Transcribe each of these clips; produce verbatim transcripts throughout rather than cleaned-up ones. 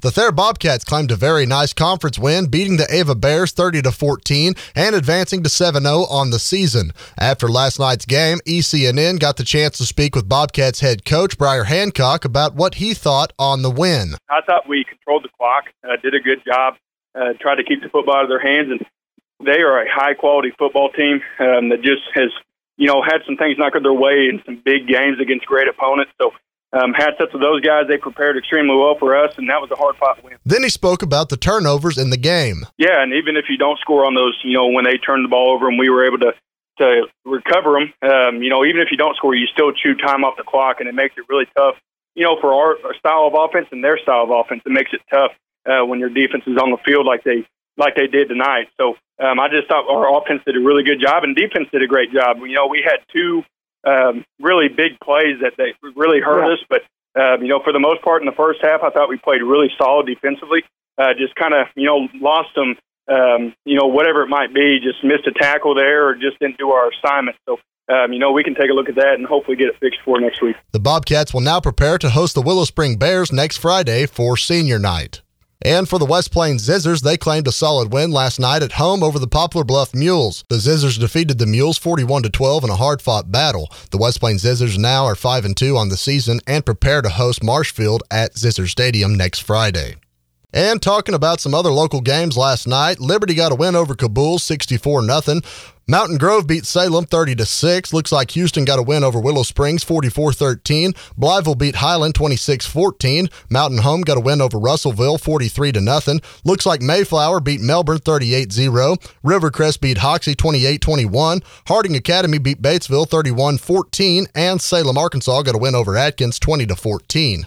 The Thayer Bobcats claimed a very nice conference win, beating the Ava Bears thirty to fourteen and advancing to seven oh on the season. After last night's game, E C N N got the chance to speak with Bobcats head coach Briar Hancock about what he thought on the win. I thought we controlled the clock, uh, did a good job, uh, tried to keep the football out of their hands, and they are a high-quality football team um, that just has, you know, had some things knock their way in some big games against great opponents. So um, hats up to those guys. They prepared extremely well for us, and that was a hard-fought win. Then he spoke about the turnovers in the game. Yeah, and even if you don't score on those, you know, when they turned the ball over and we were able to, to recover them, um, you know, even if you don't score, you still chew time off the clock, and it makes it really tough, you know, for our, our style of offense and their style of offense. It makes it tough uh, when your defense is on the field like they like they did tonight. So um, I just thought our offense did a really good job, and defense did a great job. You know, we had two um, really big plays that they really hurt yeah. us, but, um, you know, for the most part in the first half, I thought we played really solid defensively. Uh, just kind of, you know, lost them, um, you know, whatever it might be, just missed a tackle there or just didn't do our assignment. So, um, you know, we can take a look at that and hopefully get it fixed for next week. The Bobcats will now prepare to host the Willow Spring Bears next Friday for senior night. And for the West Plains Zizzers, they claimed a solid win last night at home over the Poplar Bluff Mules. The Zizzers defeated the Mules forty-one to twelve in a hard-fought battle. The West Plains Zizzers now are five and two on the season and prepare to host Marshfield at Zizzer Stadium next Friday. And talking about some other local games last night, Liberty got a win over Kabul sixty-four nothing. Mountain Grove beat Salem thirty to six. Looks like Houston got a win over Willow Springs forty-four thirteen. Blytheville beat Highland twenty-six fourteen. Mountain Home got a win over Russellville forty-three to nothing. Looks like Mayflower beat Melbourne thirty-eight zero. Rivercrest beat Hoxie twenty-eight twenty-one. Harding Academy beat Batesville thirty-one fourteen. And Salem, Arkansas got a win over Atkins twenty to fourteen.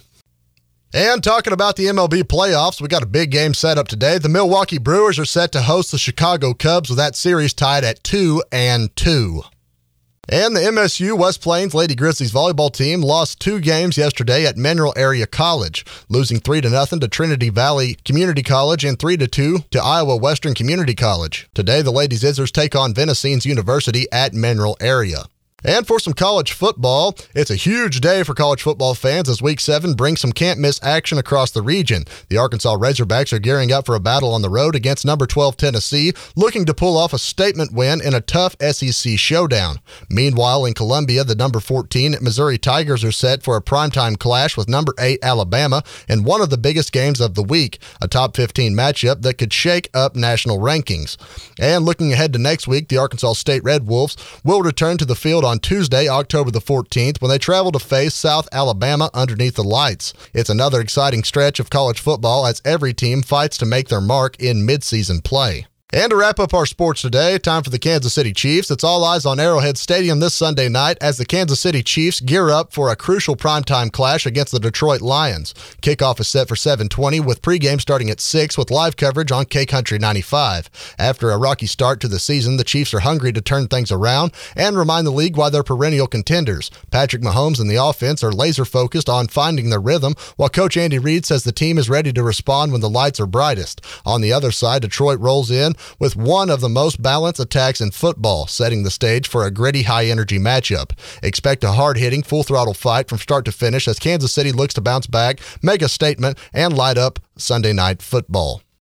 And talking about the M L B playoffs, we got a big game set up today. The Milwaukee Brewers are set to host the Chicago Cubs with that series tied at two and two. And the M S U West Plains Lady Grizzlies volleyball team lost two games yesterday at Mineral Area College, losing three to nothing to Trinity Valley Community College and three to two to Iowa Western Community College. Today, the Lady Zizzers take on Venicenes University at Mineral Area. And for some college football, it's a huge day for college football fans as Week seven brings some can't-miss action across the region. The Arkansas Razorbacks are gearing up for a battle on the road against number twelve Tennessee, looking to pull off a statement win in a tough S E C showdown. Meanwhile, in Columbia, the number fourteen Missouri Tigers are set for a primetime clash with number eight Alabama in one of the biggest games of the week, a top fifteen matchup that could shake up national rankings. And looking ahead to next week, the Arkansas State Red Wolves will return to the field on Tuesday, October the fourteenth, when they travel to face South Alabama underneath the lights. It's another exciting stretch of college football as every team fights to make their mark in midseason play. And to wrap up our sports today, time for the Kansas City Chiefs. It's all eyes on Arrowhead Stadium this Sunday night as the Kansas City Chiefs gear up for a crucial primetime clash against the Detroit Lions. Kickoff is set for seven twenty with pregame starting at six with live coverage on K-Country ninety-five. After a rocky start to the season, the Chiefs are hungry to turn things around and remind the league why they're perennial contenders. Patrick Mahomes and the offense are laser-focused on finding their rhythm, while Coach Andy Reid says the team is ready to respond when the lights are brightest. On the other side, Detroit rolls in with one of the most balanced attacks in football, setting the stage for a gritty, high-energy matchup. Expect a hard-hitting, full-throttle fight from start to finish as Kansas City looks to bounce back, make a statement, and light up Sunday Night Football.